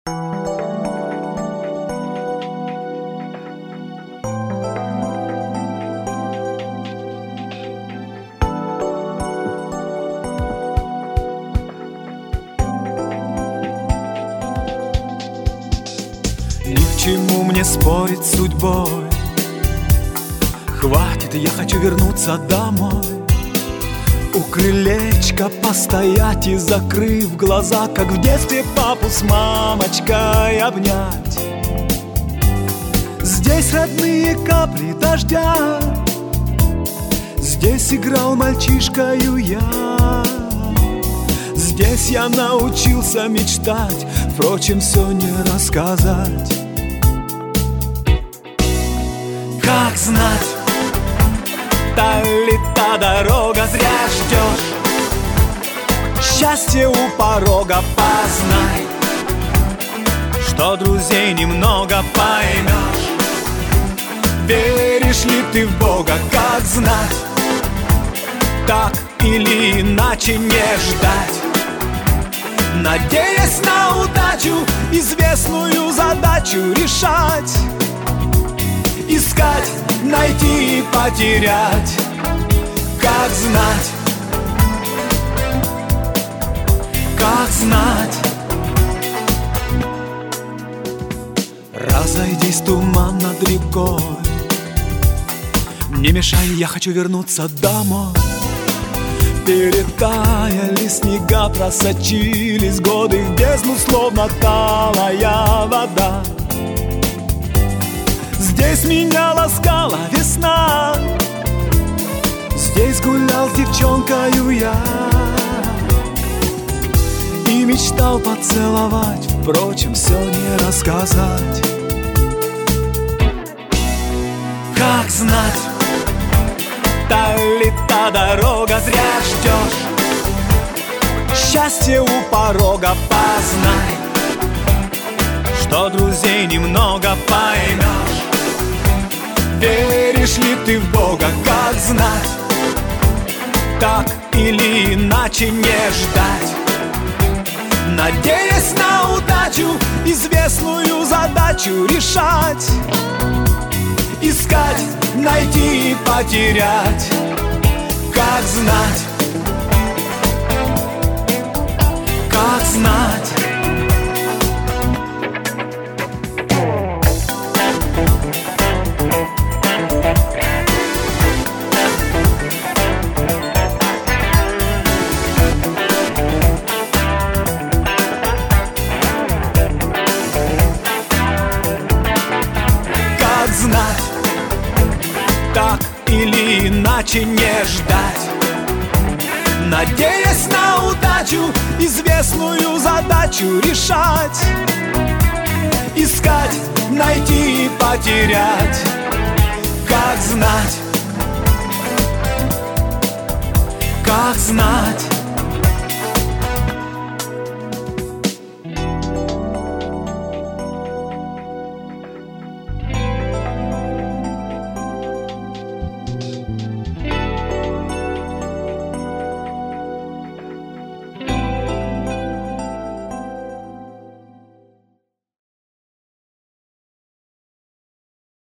Ни к чему мне спорить с судьбой. Хватит, я хочу вернуться домой. У крылечка постоять и, закрыв глаза, как в детстве папу с мамочкой обнять. Здесь родные капли дождя, здесь играл мальчишкою я. Здесь я научился мечтать, впрочем, все не рассказать. Как знать, та ли та дорога, зря ждешь. Счастье у порога, познай, что друзей немного, поймешь. Веришь ли ты в Бога, как знать, так или иначе не ждать. Надеясь на удачу, известную задачу решать. Искать, найти и потерять. Как знать, как знать. Разойдись, туман над рекой, не мешай, я хочу вернуться домой. Перетаяли снега, просочились годы в бездну, словно талая вода. Здесь меня ласкала весна, здесь гулял с девчонкою я и мечтал поцеловать, впрочем, все не рассказать. Как знать, та ли та дорога, зря ждешь. Счастье у порога, познай, что друзей немного, поймешь. Веришь ли ты в Бога, как знать, так или иначе не ждать. Надеясь на удачу, известную задачу решать. Искать, найти и потерять. Как знать, как знать. Как знать, так или иначе не ждать. Надеясь на удачу, известную задачу решать. Искать, найти и потерять. Как знать, как знать.